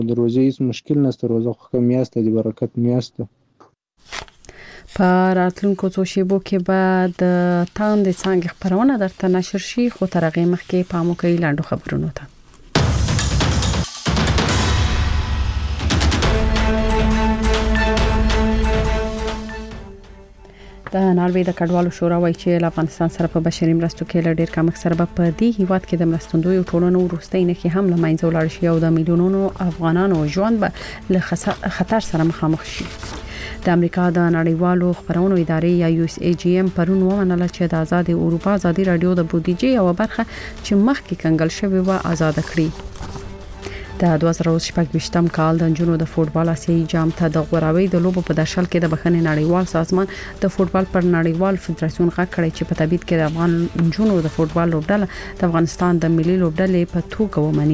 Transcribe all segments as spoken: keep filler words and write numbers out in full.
د روزي هیڅ مشکل نشته، روزه خو میاشت د برکت میاشت ده. په راتلونکو څو شیبو کې به د تاندې څانګې خبرونه درته نشر شي، خو تر هغه مخکې پام وکړئ لاندو خبرونو ته. د ناروې د کډوالو شورا وايي چې افغانستان سره په بشري مرستو کې له ډیر کم سره په دې هیواد کې د مرستندوی ټولنو وروستۍ نه کې هم له منځه ولاړ شي او د میلیونونو افغانانو ژوند به له خطر سره مخامخ شي. د امریکا د نړیوالو خبرونو ادارې یا یو اس ای جی ام پرون ومنله چې د آزاد اروپا ازادي رادیو د بودیجې او برخه چې مخکې کنګل شوی و آزاد کړي. د دوه زره شپږ کال د جنونو د فوټبال آسیایي جام ته د غوراوي د لوبو په درشل کې د بخښنې نړیوال سازمان د فوټبال پر نړیوال فدراسیون غږ کړی چې په تبعید کې د افغان جنونو د فوټبال لوبډله د افغانستان د ملي لوبډلې په توګه ومني.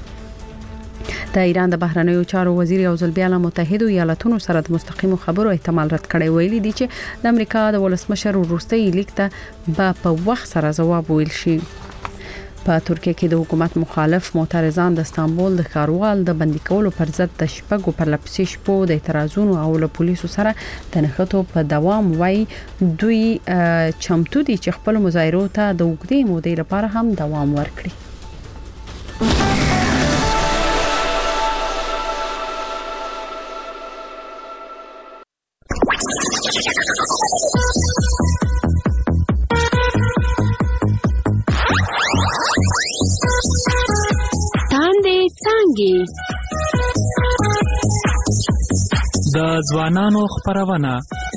د ایران د بهرنیو چارو وزیر یو ځل بیا له متحده ایالاتونو سره د مستقیمو خبرو احتمال رد کړی، ویلي دی چې د امریکا د ولسمشر وروستۍ لیک ته به په وخت سره ځواب ویل شي. په ترکیه کې د حکومت مخالف معترضان د استانبول د ښاروال د بندي کولو پر ضد د شپږو پرلپسې شپو د اعتراضونو او له پولیسو سره د نښتو په دوام وایي دوی چمتو دي چې خپل مظاهرو ته د اوږدې مودې لپاره هم دوام ورکړي. د ځوانانو خبرونه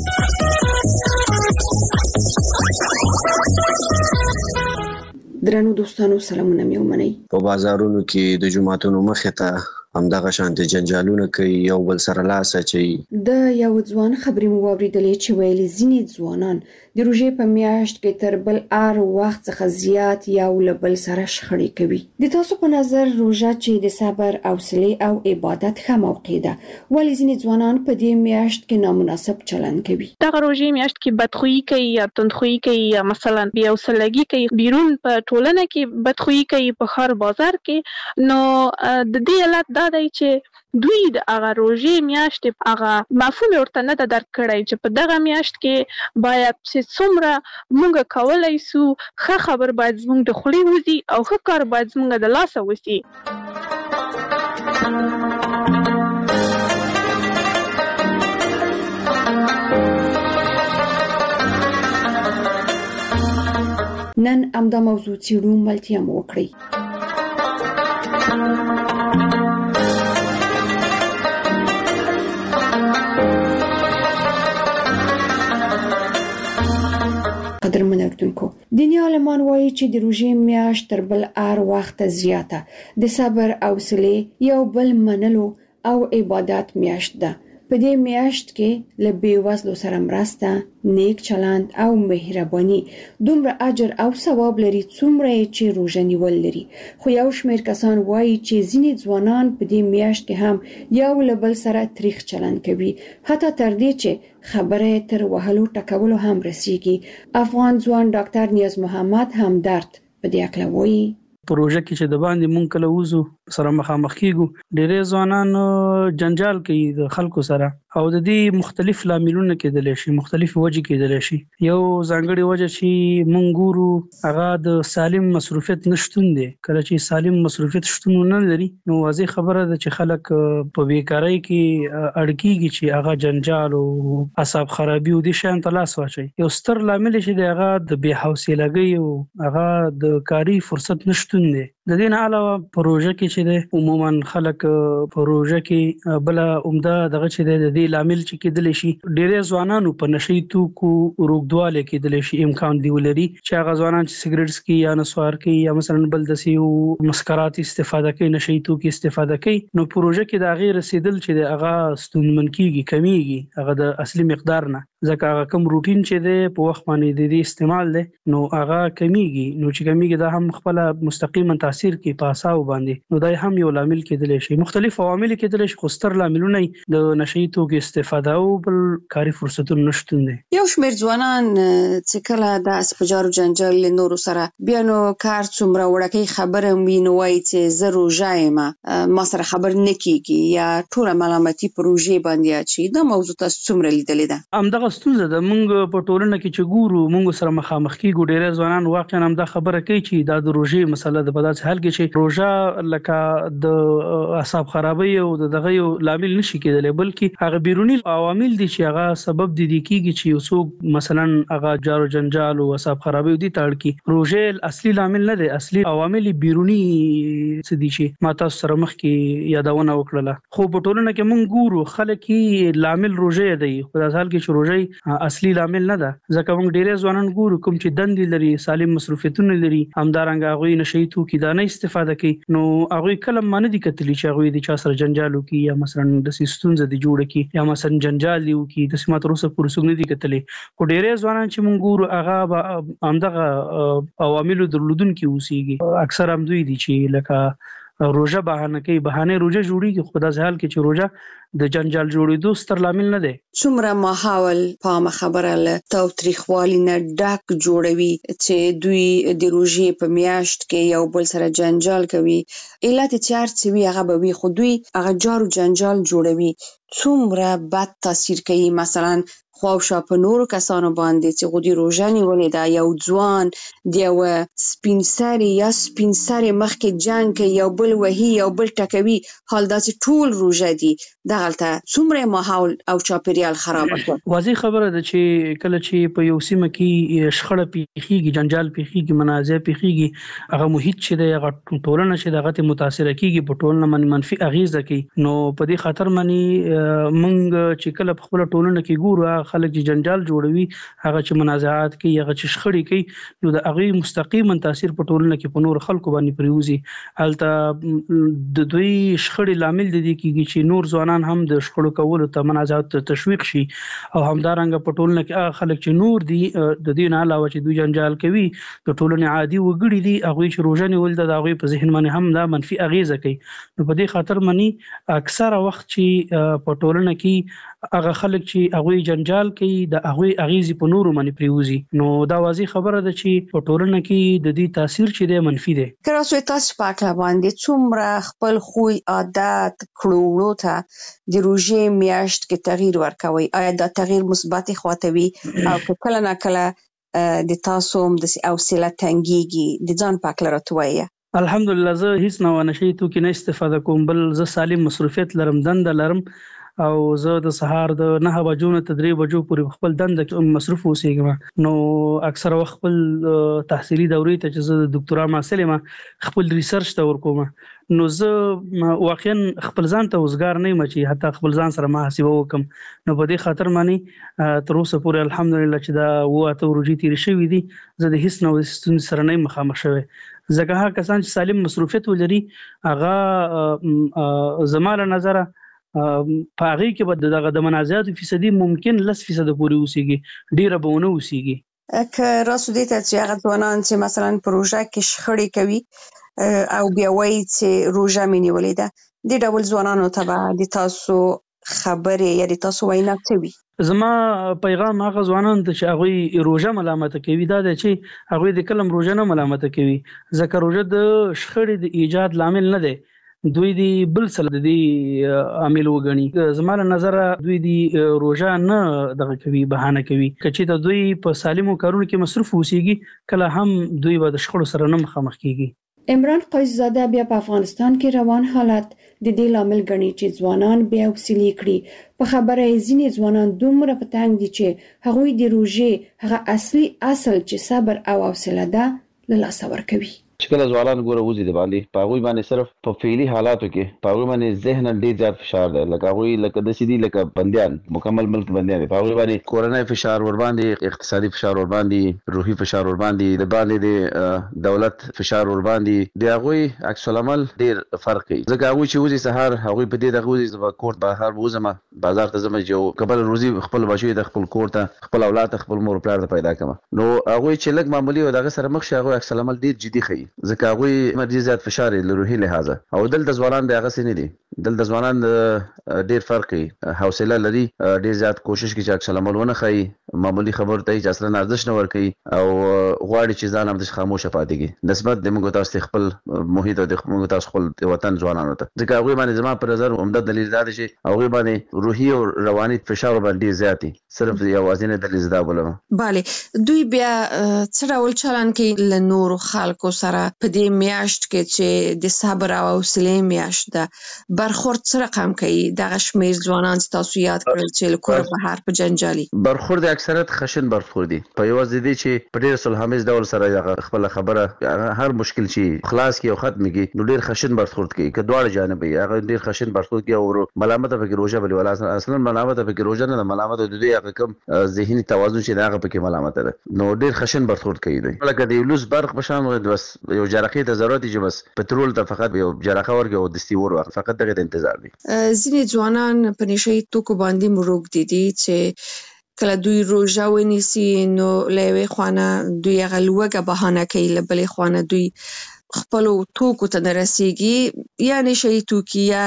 درنو دوستانو سلامونه مې ومنئ. په بازارونو کې د جمعتونو مخې ته همدغه شانتي جنجالونه کوي، یو بل سره لاس اچوي. د یو ځوان خبرې مو واورېدلې چې ویلي ځینې ځوانان د روژې په میاشت کې تر بل هر وخت څخه زیات یو له بل سره شخړې کوي. د تاسو په نظر روژه چې د صبر، حوصلې او عبادت ښه موقع ده، ولې ځینې ځوانان په دې میاشت کې نامناسب چلند کوي؟ دغه روژې میاشت کې بدخویي کوي یا تندخویي کوي یا مثلا بې حوصلګي کوي، بیرون په ټولنه کې بدخویي کوي، په ښار بازار کې. نو د دې علت دا دی چې دوی د هغه روژې میاشت هغه مفهوم ورته نه درک کړی چې په دغه میاشت کې باید چې څومره موږ کولای سو ښه خبر باید زموږ د خولې وځي او ښه کار باید زموږ د لاسه وځي. نن همدا موضوع څېړو، ملتیا مو وکړئ. قدرمن اردوونکو، دیني عالمان وایي چې د روژې میاشت تر بل هر وخت زیاته د صبر، حوصلې، یو بل منلو او عبادت میاشت ده. په دې میاشت کې له بېوزلو سره مرسته، نیک چلند او مهرباني دومره اجر او ثواب لري څومره چې روژه نیول لري. خو یو شمېر کسان وایي چې ځینې ځوانان په دې میاشت کې هم یو له بل سره تریخ چلند کوي، حتی تر دې چې خبره تر وهلو ټکولو هم رسیږي. افغان ځوان ډاکټر نیاز محمد همدرد په دې اړه وایي. په روژه کې چې د باندې مونږ کله وځو سره مخامخ کیږو، ډېرې ځوانان جنجال کوي د خلکو سره او د دې مختلف لاملونه کېدلی شي، مختلف وجې کېدلی شي. یو ځانګړې وجه چې مونږ ګورو هغه د سالم مصروفیت نشتون دی. کله چې سالم مصروفیت شتون نه لري نو واضح خبره ده چې خلک په بیکارۍ کې اړ کېږي چې هغه جنجال او اعصاب خرابي او د شیان ته لاس واچوي. یو ستر لامل چې دی هغه د بې حوصلګۍ او هغه د کاري فرصت نشتون دی. د دې نه علاوه په روژه کې چې دی عموما خلک په روژه کې بل عمده دغه چې دی د دې لامل چې کېدلی شي ډېری ځوانانو په نشي توکو روږدوالی کېدلی شي، امکان دی ولري چې هغه ځوانان چې سګرټ څکي یا نسوار کوي یا مثلا بل داسې مسکرات استفاده کوي، نشي توکي استفاده کوي، نو په روژه کې د هغې رسېدل چې دی هغه ستونزمن کېږي، کمیږي هغه د اصلي مقدار نه. ځکه هغه کوم روټین چې دی په وخت باندې د دې استعمال دی نو هغه کمیږي نو چې کمیږي دا هم خپل مستقیما تاثیر کوي په اعصاب باندې نو دا هم یو لامل کېدلی شي. مختلف عوامل کېدلی شي خو ستر لاملونه د نشي توکو استفاده او بل کاري فرصتونو نشټون دي. یو شمېر ځوانان چې کله د اسپجارو جنجال نورو سره بیا نو کار څومره وړکې خبره ویني وایي چې زه روژه یم ما سره خبر نه کیږي یا ټول ملامتي پروژې باندې اچي. دا موضوع تاسو څومره لیدلې ده؟ همدغه ستونزه ده. موږ په ټولنه کې چې ګورو موږ سره مخامخ کیږو ډېر ځوانان واقعا هم دا خبره کوي چې دا د روژې مسله ده په داسې حال کې چې روژه لکه د اعصاب خرابۍ او دغه یو لامل نشي کېدلی بلکې هغه بیرونی عوامل دي چې هغه سبب دي کیږي چې یو څوک مثلا هغه جارو جنجال او اعصاب خرابۍ دي تړ کی. روژه اصلي لامل نه دی، اصلي عوامل بیرونی څه دي چې ما تاسو سره مخ کې یادونه وکړه. خو په ټولنه کې موږ ګورو خلک یې لامل روژه دی خو د حال کې چې روژه اصلي لامل نه ده ځکه موږ ډېر ځوانان ګورو کوم چې دندې لري سالم مصروفیتونه لري همدارنګه هغه نشي توکي دا نه استفاده کوي نو هغه کلم باندې دي کتلی چې هغه د چا سره جنجال وکي یا مثلا د سیستونز د جوړ کی یا مثلا جنجال دی وکي د سمات روسه پور سګنې دي کتلی. خو ډېر ځوانان چې موږ ګورو هغه همدغه عوامل درلودونکي اوسېږي اکثر هم دوی دي چې لکه روژه بهانه کوي بهانه روژه جوړیږي خو د ځال کې چې روژه د جنجال جوړېدو ستر لامل نه دی. څومره ماحول په خبره له تاوتریخوالي نه ډک جوړوي چې دوی د روژې په میاشت کې یو بل سره جنجال کوي علت چار څه وی هغه به وي خو دوی هغه جارو جنجال جوړوي څومره بد تاثیر کوي مثلا خواوشا په نورو کسانو باندې چې غوډي روژه نیولې ده یو ځوان د یو سپین سري یا سپین سري مخکې جنگ کوي یو بل وهي یو بل ټکوي حال داسې ټول روژه دي دغلته څومره ماحول او چاپیریال خراب کړ. واضح خبره ده چې کله چې په یو سیمه کې شخړه پیخيږي جنجال پیخيږي منازع پیخيږي هغه محیط چې د هغه ټولنه چې دغه متاثر کیږي په ټولنه باندې منفي اغیزه کوي نو په دې خاطر باندې موږ چې کله په خپل ټولنه کې ګورو خلک چې جنجال جوړوي هغه چې منازعات کوي هغه چې شخړې کوي نو د هغه مستقیما تاثیر په ټولنه کې په نور خلکو باندې پریوزي. البته د دوی شخړې لامل دي کیږي چې نور ځوانان هم د شخړو کولو ته منازعات ته تشویق شي او همدارنګه په ټولنه کې هغه خلک چې نور دي د دې نه علاوه چې دوی جنجال کوي د ټولنې عادي وګړي دي هغه چې روژه نیول د هغه په ذهن باندې هم دا منفي اغیزه کوي نو په دې خاطر باندې اکثره وخت چې په ټولنه کې هغه خلک چې هغه جنجال کوي د هغه اغیزي په نورو باندې پریوزي نو دا واضح خبره ده چې په ټولنه کې د دې تاثیر چې دی منفي دی. کله چې تاسو پاکه باندې څومره خپل خوی عادت کړو ته د روژې میاشت کې تغییر ورکوي آیا دا تغییر مثبت خواته وي او کله نه کله د تاسو هم د حوصله تنګيږي د ځان پاک لرتوي؟ الحمدلله زه هیڅ نه ونشي توکي نه استفاده کوم بل زه سالم مصروفیت لرم دند لرم او زه د سهار د نه بجو نه تدریب بجو پورې خپل دند مصروف اوسېږم نو اکثر وخت خپل تحصیلي دورې ته چې زه د ډاکټرا محصل یم خپل ریسرچ ته ورکوم نو زه واقعا خپل ځان ته وزګار نه یم چې حتی خپل ځان سره محاسبه وکم نو په دې خاطر باندې تر اوسه پورې الحمدلله چې دا وته ورجې تیر شوې دي زه د هیڅ نو ستون سره نه مخامخ شوی ځکه هغه کسان چې سالم مصروفیت ولري هغه زماله نظر په هغه کې به دغه د منازعات فیصدي ممکن لس فیصد پورې اوسېږي ډیره به ونه اوسېږي. که راسو دې ته چې هغه ځوانان چې مثلا پروژه کې شخړې کوي او بیا وایي چې روژه مې نیولې ده د ډول ځوانانو ته به د تاسو خبرې یا د تاسو وینا څه وي؟ زما پیغام هغه ځوانان ته چې هغه روژه ملامت کوي دا د چې هغه د کلم روژه نه ملامت کوي ځکه روژه د شخړې د ایجاد لامل نه دی دوی دی بل څه د دې عامل وګڼي زموږ نظر دوی دی روژه نه دغه کوي بهانه کوي کچې ته دوی په سالمو کارونو کې مصروف اوسېږي کله هم دوی به د شخړو سره نه مخامخ کیږي. عمران قیس زاده بیا په افغانستان کې روان حالت د دې لامل ګڼي چې ځوانان بیا وسیلې کړي په خبره ځینې ځوانان دومره په تنګ دي چې هغوی د روژې هغه اصلي اصل چې صبر او حوصله ده له لاسه ورکوي. چې کله ځوانان ګوره وځي د باندې په هغوی باندې صرف په فعلي حالاتو کې په هغوی باندې ذهناً ډېر زیات فشار دی، لکه هغوی لکه داسې دي لکه بندیان، مکمل ملک بندیان دي. په هغوی باندې کورنۍ فشار ورباندې، اقتصادي فشار ورباندې، روحي فشار ورباندې، د باندې د دولت فشار ورباندې، د هغوی عکس العمل ډېر فرق کوي. ځکه هغوی چې وځي سهار هغوی په دې دغه وځي زه کور بهر وځم بازار ته ځم چې یو کبل روزي خپل بچي ته خپل کور ته خپل اولاد ته خپل مور پلار ته پیدا کړم. نو هغوی چې لږ معمولي او دغه سره مخ شي هغوی عکس العمل ډېر جدي ښيي، ځکه هغوی ډېر زیات فشار له روحي لحاظه. او دلته ځوانان د هغسې نه دي، دلته ځوانان ډېر فرق کوي، حوصله لري، ډېر زیات کوشش کوي چې عکس العمل ونه ښيي، معمولي خبرو ته چې اصلا ارزښت نه ورکوي او غواړي چې ځان همداسې خاموشه پاتې کړي نسبت د موږ تاسو خپل محیط او د موږ تاسو خپل وطن ځوانانو ته. ځکه هغوی باندې زما په نظر عمده دلیل دا دی چې هغوی باندې روحي او رواني فشار باندې ډېر زیات دي. صرف یوازینی دلیل زه دا بولم. بله، دوی بیا څه ډول چلند کوي له نورو خلکو سره په دې میاشت کې چې د صبر او حوصلې میاشت ده؟ برخورد څه رقم کوي دغه شمېر ځوانان چې تاسو یاد کړل چې له کوره بهر په جنجالي برخورد اکثریت خشن برخورد دي، په یوازې دي چې په ډېر صلح‌آمیز ډول سره خپل خبره هر مشکل چې خلاص کړي او ختم کړي نو ډېر خشن برخورد کوي، که دواړه جانب وي هغه ډېر خشن برخورد کوي او ملامت پکې روژه بلي ولا اصلا ملامت پکې روژه نه ده، ملامت د دوی هغه کوم ذهني توازن چې هغه پکې ملامت ده، نو ډېر خشن برخورد کوي دوی. لکه د یو لوس برق په شان بس یو جرقې ته ضرورت دی چې بس پټرول ته فقط یو جرقه ورکړي او دستي ور واخلي، فقط دغه انتظار دی. ځینې ځوانان په نشهیي توکو باندې مروږدي دي چې کله دوی روژه ونیسي نو له یوې خوا نه دوی هغه لوږه بهانه کوي، له بلې خوا نه دوی خپلو توکو ته نه رسېږي، یا نشهیي توکي یا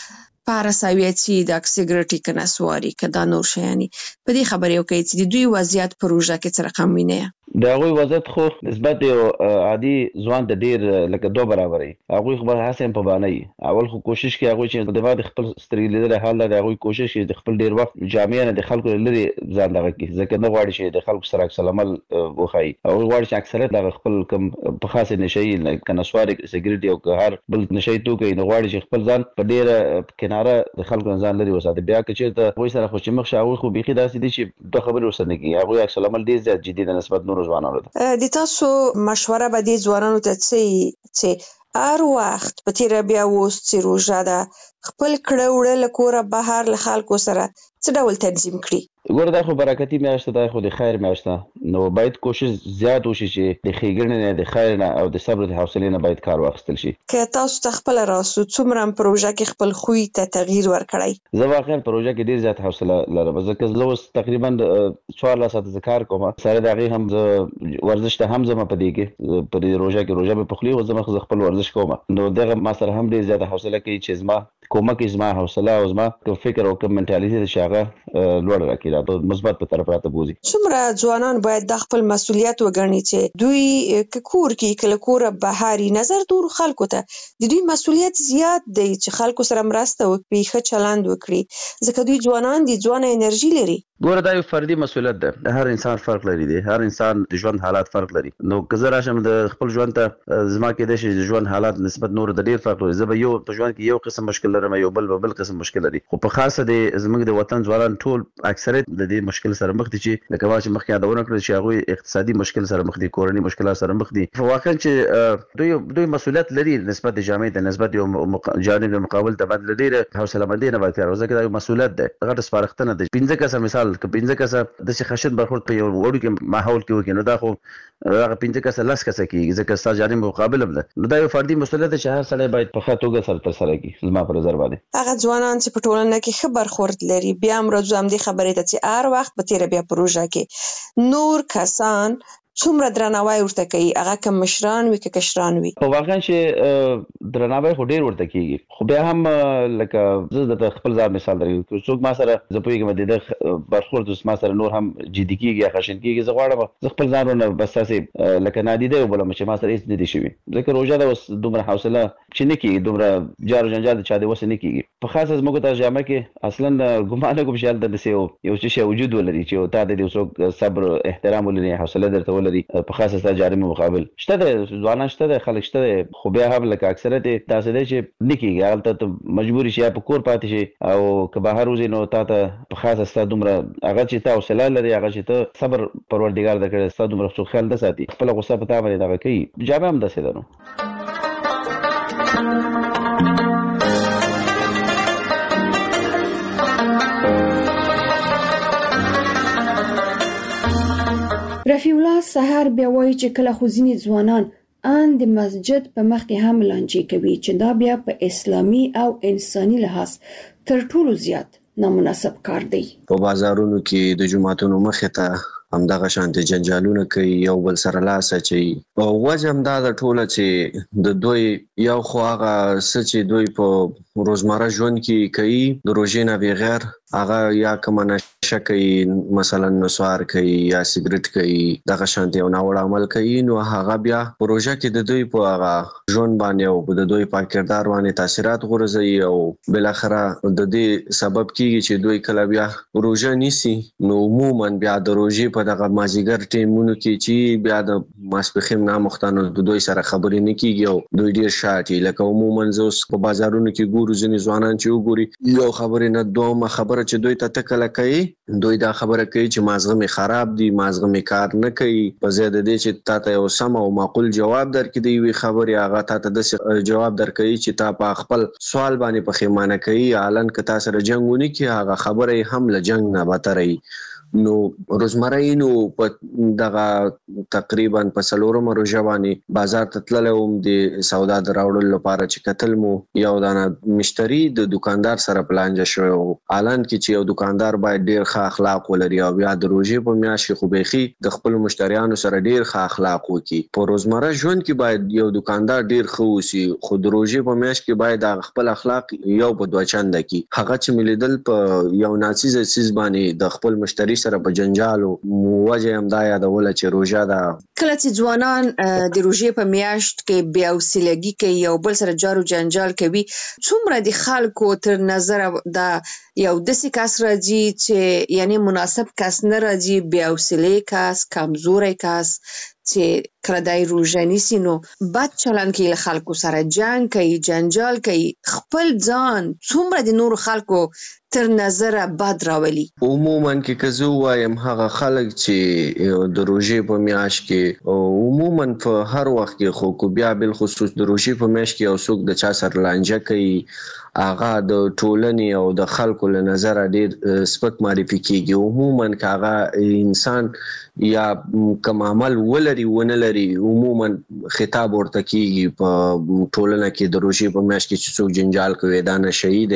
پاراساویتي د سګرټي که نسواري که دا نور شیانې. په دې خبرې وکړئ چې د دوی وضعیت په روژه کې څه رقم وینئ؟ د هغوی وضعیت خو نسبت یو عادي ځوان ته ډېر لکه دوه برابر وي. هغوی خو هڅه هم په بانه وي، اول خو کوشش کوي هغوی چې د بعد خپل سترګې لیدلی حال دا د هغوی کوشش کوي د خپل ډېر وخت جامع نه د خلکو لرې ځان دغه کړي، ځکه نه غواړي چې د خلکو سره عکس العمل وښایي. هغوی غواړي چې اکثریت دغه خپل کوم په خاصې نشهیي که نسواري سګرټ او که هر بل نشهیي توکی نو غواړي چې خپل ځان په ډېره کناره د خلکو نه ځان لرې وساتي. بیا که چېرته هغوی سره خو چې مخ شي هغوی خو بیخي داسې دي چې دوه خبرې ورسره نه کوي، هغوی عکس العمل ډېر زیات جدي د نسبت نورو ځوانانو ته. د تاسو مشوره به دې ځوانانو ته څه چې هر وخت په تیره بیا اوس چې روژه ده خپل کړه وړه له کوره بهر له خلکو سره څه ډول تنظیم کړي؟ ګوره دا خو برکتي میاشت ده، خو د خیر میاشت ده، نو باید کوشش زیات وشي چې د ښېګڼې نه د خیر نه او د صبر د حوصلې نه باید کار واخیستل شي. که تاسو ته خپله راسو څومره په روژه کې خپل خوی ته تغییر ورکړی؟ زه واقعا په روژه کې ډېر زیات حوصله لرم، ځکه زه اوس تقریبا څوارلس ساعته زه کار کوم، سره د هغې هم زه ورزش ته هم ځم په دې کې په دې روژه کې روژه مې په خولې وځم خو زه خپل ورزش کوم، نو دغه ما سره هم ډېر زیاته حوصله کوي چې زما کومک یې زما حوصله او زما کوم فکر او کوم منټالیټي ده چې هغه لوړ راکړي، راته مثبت په طرف راته بوځي. څومره ځوانان باید د خپل مسؤلیت وګڼي چې دوی که کور کې که له کوره بهر نظر دورو خلکو ته د دوی مسؤلیت زیات دی چې خلکو سره مرسته وکړي، ښه چلند وکړي، ځکه دوی ځوانان دي، ځوانه انرژي لري. ګوره دا یو فردي مسؤلیت ده، هر انسان فرق لري دی، هر انسان د ژوند حالات فرق لري. نو که زه راشم د خپل ژوند ته زما کېدای شي د ژوند حالات نسبت نورو ته ډېر فرق لري، زه به یو په ژوند کې یو قسم مشکل لرم، یو بل به بل قسم مشکل لري، خو په خاصه د زموږ د وطن ځوانان ټول اکثریت د دې مشکل سره مخ دي چې لکه ما چې مخکې یادونه کړل چې هغوی اقتصادي مشکل سره مخ دي، کورني مشکلات سره مخ دي. واقعا چې دوی دوی مسؤلیت لري نسبت د جامعې ته، نسبت یو جانب مقابل ته باندې ډېره حوصله مندي نه باید کار، ځکه دا یو مسؤلیت ده، غټه سپارښتنه ده. پنځه کسه مثال که پنځه کسه داسې خشن برخورد په یو وړوکي ماحول کې وکړي نو دا خو هغه پنځه کسه لس کسه کېږي، ځکه ستا جانب مقابل هم ده، نو دا یو فردي مسؤلیت ده چې هر سړی باید په ښه توګه سره ترسره کړي. زما په نظر باندې هغه ځوانان چې په ټولنه کې ښه برخورد لري بیا هم راځو همدې خبرې ته چې هر وخت په تیره بیا په روژه کې نور کسان څومره درناوی ورته کوي، هغه که مشران وي که کشران وي؟ خو واقعا چې درناوی خو ډېر ورته کېږي، خو بیا هم لکه زه درته خپل ځان مثال درکوم، که څوک ما سره زه پوهېږم د ده برخورد ما سره نور هم جدي کېږي یا خشن کېږي، زه غواړم زه خپل ځان ورنه بس داسې لکه نادیده وبولم چې ما سره هېڅ نه دي شوي، ځکه روژه ده اوس دومره حوصله چې نه کېږي، دومره جار و جنجال د چا د وسه نه کېږي. په خاصه زموږ ته جامع کې اصلا ګمان نه کوم چې هلته داسې یو یو څه شی وجود ولري چې تا د دې څوک صبر احترام ولري، حوصله درته ولري ولري په خاصه ستا جارمه مقابل شته د ځوانان شته د خلک شته خو بیا هم لکه اکثریت داسې دی چې نکیږي هلته ته مجبوري شي په کور پاتې شي او که بهر وځې نو تا ته په خاصه ستا دومره هغه چې تا حوصله لري هغه چې ته صبر پروردګار درکړی ستا دومره څوک خیال نه ساتي خپله غصه په تا باندې دغه کوي جامې هم داسې ده نو رفیع الله سحر بیا وایي چې کله خو ځینې ځوانان ان د مسجد په مخ کې هم لانجې کوي چې دا بیا په اسلامي او انساني لحاظ تر ټولو زیات نامناسب کار دی. په بازارونو کې د جمعتونو مخې ته همدغه شانتي جنجالونه کوي یو بل سره لاس اچوي او وجه هم دا د ټوله چې د دوی یو خو هغه څه چې دوی په روزمره ژوند کې کوي د روژې نه بغیر هغه یا کومه نشه کوي مثلا نسوار کوي یا سیګریټ کوي دغه شانتي یو ناوړه عمل کوي نو هغه بیا په روژه کې د دوی په هغه ژوند باندې او د دوی په کردار باندې تاثیرات غورځوي او بلاخره د دې سبب کیږي چې دوی کله بیا روژه نیسي نو عموما بیا د روژې په دغه مازیګر ټیمونو کې چې بیا د ماسپخیم نامختانو د دوی سره خبرې نه کیږي او دوی ډیر شاټي لکه عموما زوس په بازارونو کې ګورو ځینې ځوانان چې وګوري یو خبرې نه دوه خبره چې دوی ته تکله کوي دوی دا خبره کوي چې مازغه می خراب دي مازغه می کار نه کوي په زیاده دي چې تا ته یو سم او معقول جواب درکې دی وی خبره هغه تا ته د جواب درکوي چې تا په خپل سوال باندې په خیمانه کوي علن ک تاسو سره جنگونی کې هغه خبره هم له جنگ نه بتري نو روزمره نو په دغه تقریبا په سلورم روزه باندې بازار ته تللم د سودا دراوړل لپاره چې قتل مو یو دانه مشتری د دکاندار سره پلانجه شو اعلان کې چې یو دکاندار باید ډیر ښه اخلاق ولري او بیا د روزې په میاشت کې خو بيخي د خپل مشتریانو سره ډیر ښه اخلاق وکړي په روزمره ژوند کې باید یو دکاندار ډیر ښه وسی خو د روزې په میاشت کې باید خپل اخلاق یو په دوه چنده کې هغه چې ملیدل په یو ناڅیز سیس باندې د خپل مشتری سره په جنجالو وجه هم دا یادول چې روژه ده کله چې ځوانان د روژې په میاشت کې بیا وسیلګي کوي یو بل سره جارو جنجال کوي څومره د خلکو تر نظر دا یو داسې کس راځي چې یعنی مناسب کس نه راځي بیا وسیلې کس کمزوري کس چې کله دای روژه نیسي نو بد چلند کوي له خلکو سره جنگ کوي جنجال کوي خپل ځان څومره د نور خلکو تر نظر بد راولي عموما کې کزو وایم هغه خلک چې د روژې په میاشت کې عموما په هر وخت کې خو کو بیا بل خصوص د روژې په میاشت کې او څوک د چا سره لانجه کوي هغه د ټولنې او د خلکو له نظر ډیر سپک معرفي کیږي عموما هغه انسان یا کوم عمل ولري ونه لري عموما خطاب ورته کیږي په ټولنه کې د روژې په میاشت کې چې څوک جنجال کوي دا نه شهید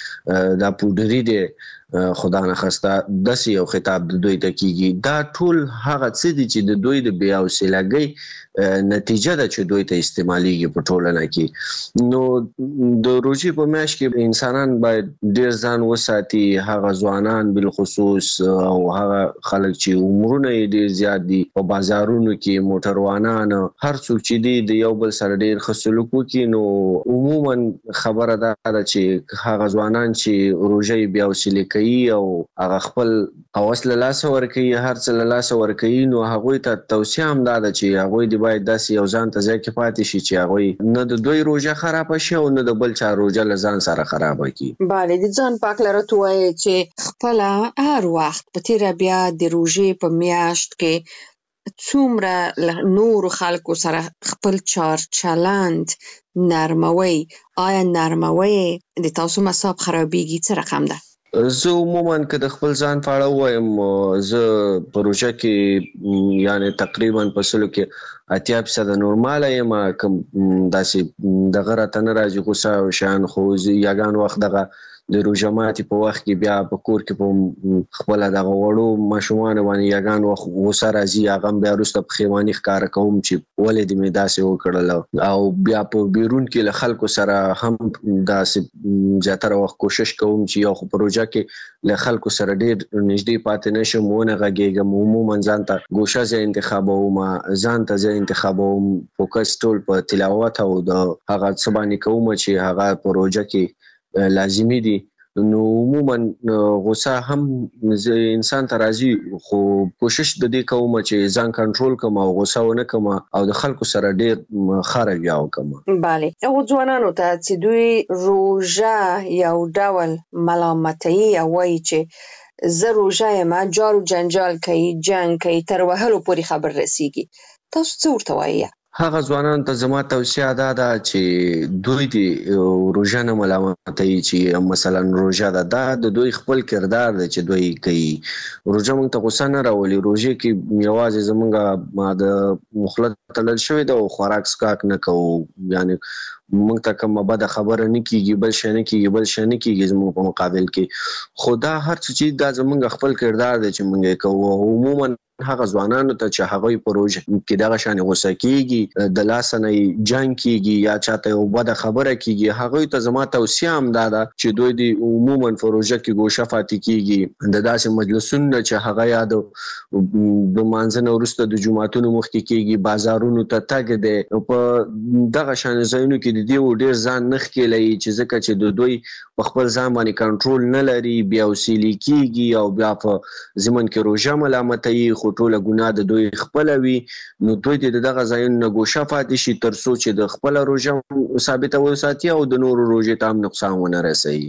دا پودری دی خدا نه خسته داسې یو خطاب د دوی ته کیږي دا ټول هغه څه دي چې د دوی د بیا وسیلګۍ نتیجه ده چې دوی ته استعماليږي په ټولنه کې نو د روژې په میاشت کې انسانان باید ډیر ځان وساتي هغه ځوانان بل خصوص او هغه خلک چې عمرونه یې ډیر زیات دي په بازارونو کې موټروانان هر څوک چې دی د یو بل سره ډیر ښه سلوک کوي نو عموما خبره ده چې هغه ځوانان چې روژې بیا وسیلې کوي او هغه خپل اوس له لاس ورکوي هر څه له لاس ورکوي نو هغه ته توصیه هم ده چې هغه باید داسې یو ځان ته ځای کې پاتې شي چې هغه نه د دوی روژه خراب شي او نه د بل چا روژه له ځان سره خراب کړي bale د ځان پاک لرته وایي چې خپل هر وخت په تیر بیا د روژې په میاشت کې څومره نور خلکو سره خپل چار چلند نرموي آیا نرموي د تاسو مصاب خرابېږي څه رقم ده زه عموما که د خپل ځان په اړه وایم زه په روژه کې یعنی تقریبا په سلو کې اتیا فیصده نورماله یم کوم داسې دغه راته نه راځي غوسه او شیان خو یګان وخت دغه د روژه ماتي په وخت کې بیا په کور کې په خپل دغه وړو ماشومان باندې یګان وخت غوسه راځي هغه بیا وروسته په خیواني ښکار کوم چې ولې دې مې داسې وکړل او بیا په بیرون کې له خلکو سره هم داسې زیاتره وخت کوشش کوم چې یو خو په روژه کې له خلکو سره ډیر نږدې پاتې نشم ونه غږیږم عموما ځان ته ګوشه ځای انتخابوم ځان ته ځای انتخابوم فوکس ټول په تلاوت او د هغه څه باندې کوم چې هغه په روژه کې لازمي دي نو عموما غوسه هم انسان ته راځي خو کوشش د دې کوم چې ځان کنټرول کوم او غوسه ونه کوم او د خلکو سره ډیر خارج یاو کوم. bale او ځوانانو ته چې دوی روژه یو ډول ملامتي او وایي چې زه روژه یم جارو جنجال کوي جنگ کوي تر وهلو پورې خبر رسیږي تاسو څه ورته وایي؟ هغه ځوانان ته زما توصیه ده دا چې دوی د روژه نه ملامتوي چې مثلا روژه ده دا د دوی خپل کردار دی چې دوی کوي. روژه موږ ته غوسه نه راولي. روژه کې یوازې زمونږ د مخلط تړل شوی ده او خوراک سکاک نه کوو یعنی موږ ته کومه بده خبره نه کیږي بل شي نه کیږي بل شي نه کیږي زموږ په مقابل کې خدا هر څه چې دا زمونږ خپل کردار دی چې موږ کوو. عموما هغه ځوانانو ته چې هغه په روژه کې دغه شان غوسه کیږي د لاس نه جنگ کیږي یا چاته یو بده خبره کیږي هغه ته زما توصیه هم ده چې دوی د عموما په روژه کې ګوشه فاتې کیږي د داسې مجلسونو چې هغه یا د مانځنه وروسته د جمعتونو مخکې کیږي بازارونو ته تګ دی په دغه شان ځایونو کې د دې ډیر ځان نخ کېلای چې ځکه چې د دوی په خپل ځان باندې کنټرول نه لري بیا وسیلی کیږي او بیا په زمون کې روژه ملامتوي خو ټوله ګناه د دوی خپل وي نو دوی د دغه ځایونو نه ګوښه پاتې شي تر څو چې د خپل روژه ثابته وساتي او د نورو روژې ته هم نقصان ونه رسوي.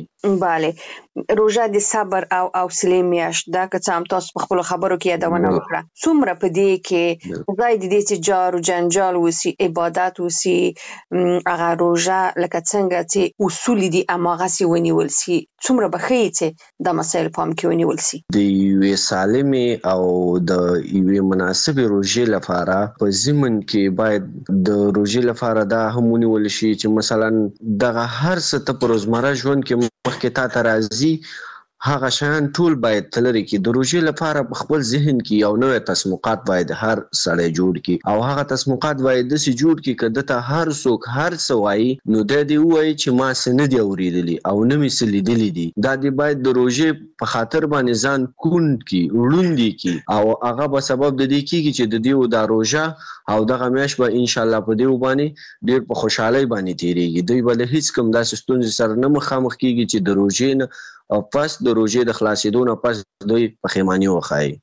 bale روژه د صبر او حوصلې میاشت دا که څه هم تاسو په خپل خبرو کې یادونه وکړه څومره په دې کې ځای د دې چې جارو جنجال وسی عبادت وسی هغه روژه لکه څنګه چې اصول دي اماغه سی ونیول سي څومره بخې چې د مسایل پام کې ونیول سي د یوې سالمې او د یوې مناسبې روژې لپاره په ضمن کې باید د روژې لپاره دا هم ونیول شي چې مثلا دغه هر څه ته په روزمره ژوند کې مخکې تا ته راځي هغه شیان ټول باید تلري کې د روژې لپاره په خپل ذهن کې یو نوې تصمیمات باید هر سړی جوړ کړي او هغه تصمیمات باید داسې جوړ کړي چې دته هر څوک هر څه وایي نو د دې وایي چې ما څه نه دی اورېدلی او نه مې څه لیدلی دي دا دی باید د روژې په خاطر باندې ځان کوند کړي وړوندې کړي او هغه به سبب د دې کېږي چې د دې دا روژه او دغه میاشت به ان شاء الله په دې باندې ډېر په خوشحالۍ باندې تیریږي دوی به له هیڅ کوم داسې ستونزې سره نه مخامخ کېږي چې د روژې نه او پس د روژې د خلاصېدو نه پس دوی پښیماني وښایي.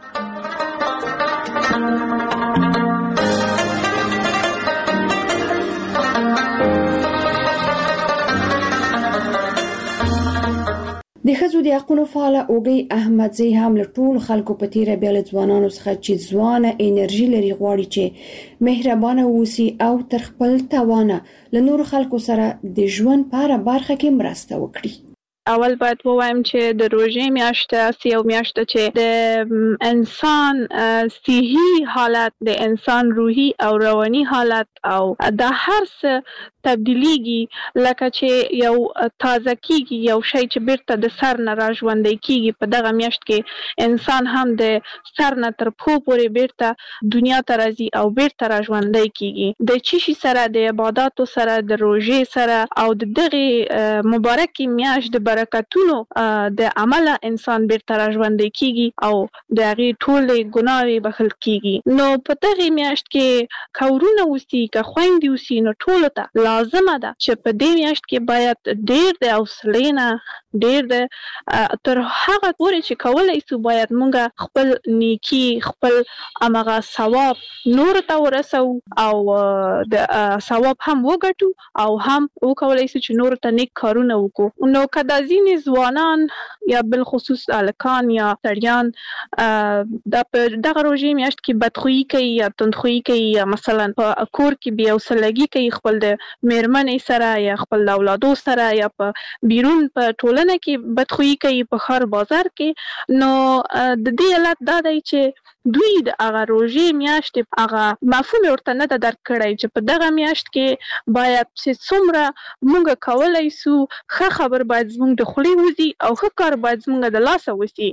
د ښځو د حقونو فعاله اوږې احمدزی هم له ټولو خلکو په تیره بیا له ځوانانو څخه چې ځوانه انرژي لري غواړي چې مهربانه اوسي او تر خپل توانه له نورو خلکو سره د ژوند په هره برخه کې مرسته وکړي. اول باید ووایم چې د روژې میاشت اسی یو میاشت چې د انسان صحي حالت د انسان روحي او رواني حالت او د هر څه تبدیلیږي لکه چې یو تازه کیږي یو شی چې بیرته د سر نه را ژوندی کیږي په دغه میاشت کې انسان هم د سر نه تر پښو پورې بیرته دنیا ته راځي او بیرته را ژوندی کیږي د چشي سره د عبادتو سره د روژې سره او د دغه مبارکي میاشت د برکتونو د عمله انسان بیرته را ژوندی کیږي او د هغې ټولې ګناوې بخښل کیږي نو په دغه میاشت کې کورونه وسي که خویندې وسي نو ټولو ته لازمه ده چې په دې میاشت کې باید ډېر د حوصلې نه ډېر د تر هغه پورې چې کولی سو باید مونږ خپل نیکي خپل همغه ثواب نورو ته ورسو او د ثواب هم وګټو او هم وکولی سو چې نورو ته نیک کارونه وکړو نو که دا ځینې ځوانان یا بالخصوص هلکان یا سړیان دا په دغه روژې میاشت کې بدخویي کوي یا تندخویي کوي یا مثلا په کور کې بې حوصلګي کوي خپل د میرمنې سره یا خپل اولادو سره یا په بیرون په ټولنه کې بدخویي کوي په ښار بازار کې نو د دې علت دا دی چې دوی د هغه روژې میاشت هغه مفهوم ورته نه ده درک کړی چې په دغه میاشت کې باید چې څومره موږ کولی سو ښه خبر باید زموږ د خولې وځي او ښه کار کار باید زموږ د لاسه وسی.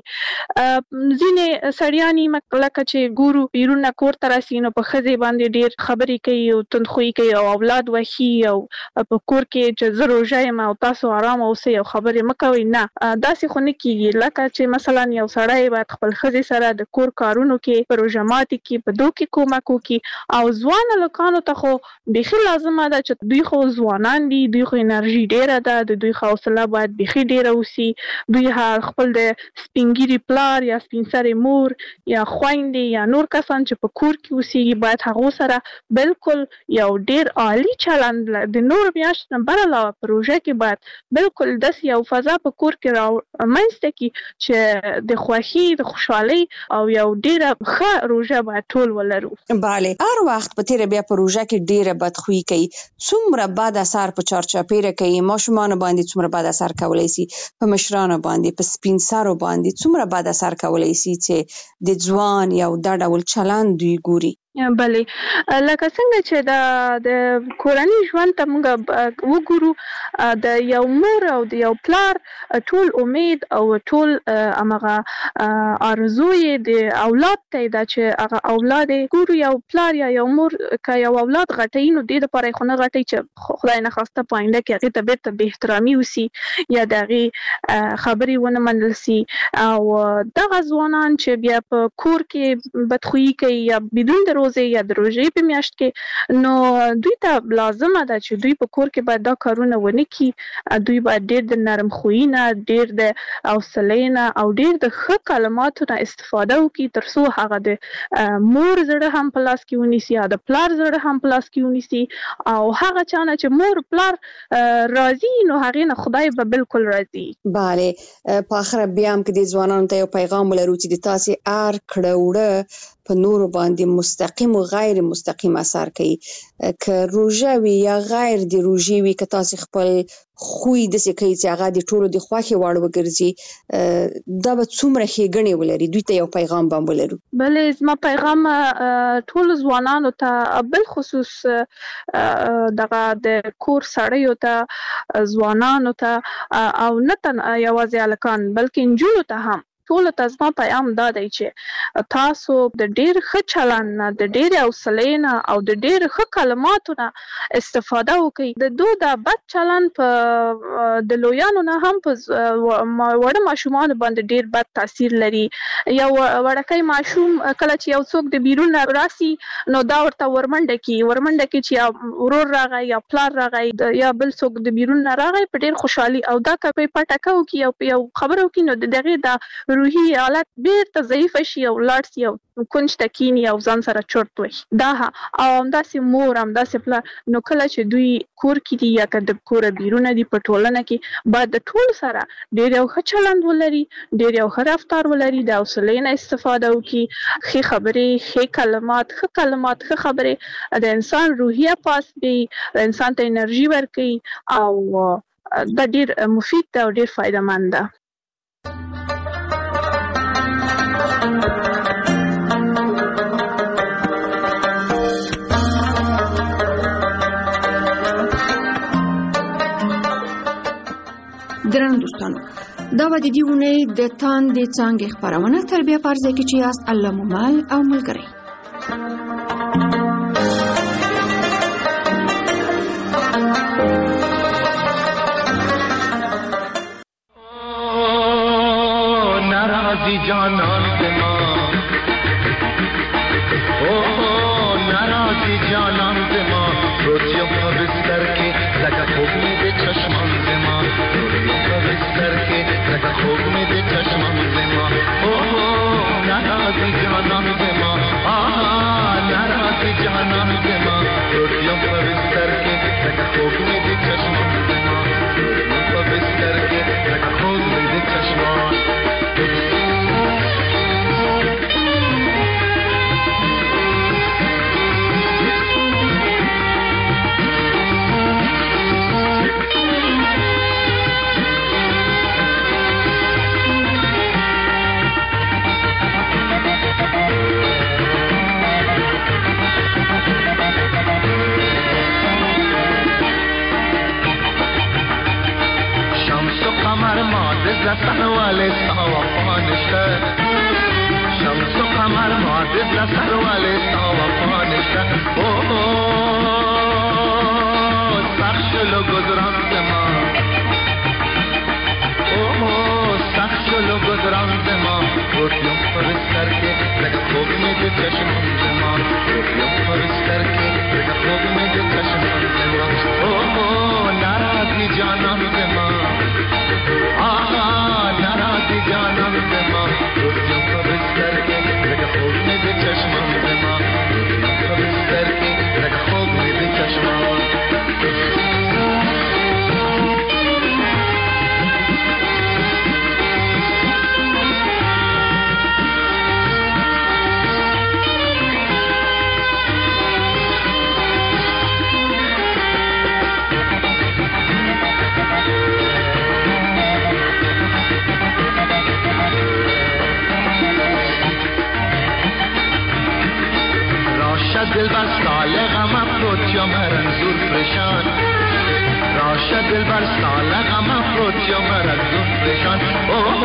ځینې سړیانی لکه چې ګورو بیرونه کور ته راسي نو په ښځې باندې ډېر خبرې کوي او تندخویي کوي او اولاد وحي او په کور کې چې زه روژه یم او تاسو آرام اوسئ او خبرې مه کوئ. نه داسې خو نه کېږي. لکه چې مثلا یو سړی باید خپل ښځې سره د کور کارونو کې په روژه ماتي کې په دو کې کومک وکړي او ځوان هلکانو ته خو بیخي لازمه ده چې دوی خو ځوانان دي، دوی خو انرژي ډېره ده، د دوی حوصله باید بیخي ډېره وسي. دوی خپل د سپین ږیري پلار یا سپین سرې مور یا خویندې یا نور کسان چې په کور کې اوسېږي باید هغو سره بالکل یو ډېر عالي چلند د نور میاشتو نه بر علاوه په روژه کې باید بالکل داسې یو فضا په کور کې رامنځته کړي چې د خوښۍ د خوشحالۍ او یو ډېره ښه روژه باید ټول ولرو. بله، هر وخت په تیره بیا په روژه کې ډېره بدخویي کوي. څومره بد اثر په چارچاپېره کوي، ماشومانو باندې څومره بد اثر کولی سي، په مشرانو باندې، په سپین سرو باندې څومره بد اثر کولی سي چې د ځوان یو دا ډول چلند دوی ګوري. بله، لکه څنګه چې د د کورني ژوند ته موږ وګورو، د یو مور او د یو پلار ټول امید او ټول همغه آرزو یې د اولاد ته ده چې هغه اولاد یې ګورو. یو پلار یا یو مور که یو اولاد غټوي نو دې دپاره یې خو نه غټوي چې خدای نخواسته په آینده کې هغې ته بېرته بې احترامي وسي یا د هغې خبرې ونه منل سي. او دغه ځوانان چې بیا په کور کې بدخویي کوي یا بدون د روزه یا د روژې په میاشت کې، نو دوی ته لازمه ده چې دوی په کور کې باید دا کارونه ونه کړي. دوی باید ډېر د نرم خویي نه، ډېر د حوصلې نه او ډېر د ښه کلماتو نه استفاده وکړي تر څو هغه د مور زړه هم په لاس کې ونیسي یا د پلار زړه هم په لاس کې ونیسي. او هغه چا نه چې مور پلار راضي نو هغې نه خدای به بالکل راضي. بله، په آخره بیا هم که د ځوانانو ته یو پیغام ولرو چې د تاسې هر کړه وړه په نورو باندې مستقیم او غیر مستقیم اثر کوي، که روژه وي یا غیر د روژې وي، که تاسې خپل خوی داسې کوي چې هغه د ټولو د خوښې وړ وګرځي، دا به څومره ښېګڼې ولري. دوی ته یو پیغام به هم ولرو. بلې، زما پیغام ټولو ځوانانو ته بالخصوص دغه د کور سړیو ته، ځوانانو ته او نه تنها یوازې هلکان بلکې نجونو ته هم ټولو ته زما پیغام دا دی چې تاسو د ډېر ښه چلند نه، د ډېرې حوصلې نه او د ډېر ښه کلماتو نه استفاده وکړئ. د دو دا بد چلند په د لویانو نه هم په وړه ماشومانو باندې ډېر بد تاثیر لري. یو وړکی ماشوم کله چې یو څوک د بیرون نه راسي نو دا ورته ورمنډه کړي ورمنډه کړي چې یا ورور راغی یا پلار راغی یا بل څوک د بیرون نه راغی په ډېر خوشحالي، او دا که په پټکه وکړي او په یو خبره وکړي نو د هغې دا روحي حالت بیرته ضعیفه شي او لاړ شي او کونج ته کیني او ځان سره چرت وهي. دا او همداسې مور همداسې پلار، نو کله چې دوی کور کې دي یا که د کوره بیرونه دي په ټولنه کې باید د ټولو سره ډېر یو ښه چلند ولري، ډېر یو ښه رفتار ولري، د حوصلې نه استفاده وکړي، ښې خبرې، ښې کلمات، ښه کلمات، ښه خبرې د انسان روحیه پاس کوي، د انسان ته انرژي ورکوي او دا ډېر مفید ده او ډېر فایده مند ده. درنو دوستانو، دا به د دې اونۍ د تاندې څانګې خپرونه تربیه په ارزه کې چې یاست الله مو مل او ملګری. ناراضی جانان دما او ناراضی جانان دما روزیو په بستر کې لکه خوب مې د چشمان دما روزیو په بستر کې لکه خوب مې د چشمان دما او ناراضی جانان دما آها ناراضی جانان دما روزیو په بستر کې لکه خوب مې د چشمان دما روزیو په بستر کې لکه خوب مې د چشمان. معدز لسن والستا وفانشتا شمس و قمر معدز لسن والستا وفانشتا اوه سخشل و گذران زما اوه سخشل و گذران زما روتیم پرستر که لگه خوب میده چشمان زما روتیم پرستر که لگه خوب میده چشمان زما اوه ناراضی جانان زما آها ناراضی جانان زما روتیم پرستر که لگه خوب میده چشمان زما روتیم پرستر که لگه خوب میده چشمان دل بر سال غم افروت یا مرنزور پریشان راشد دل بر سال غم افروت یا مرنزور پریشان اوه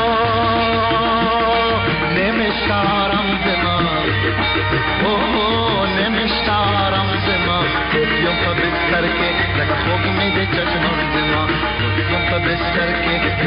نمیشتارم زما اوه نمیشتارم زما روتیم پا بستر که لگه خوب میده چشمان زما روتیم پا بستر که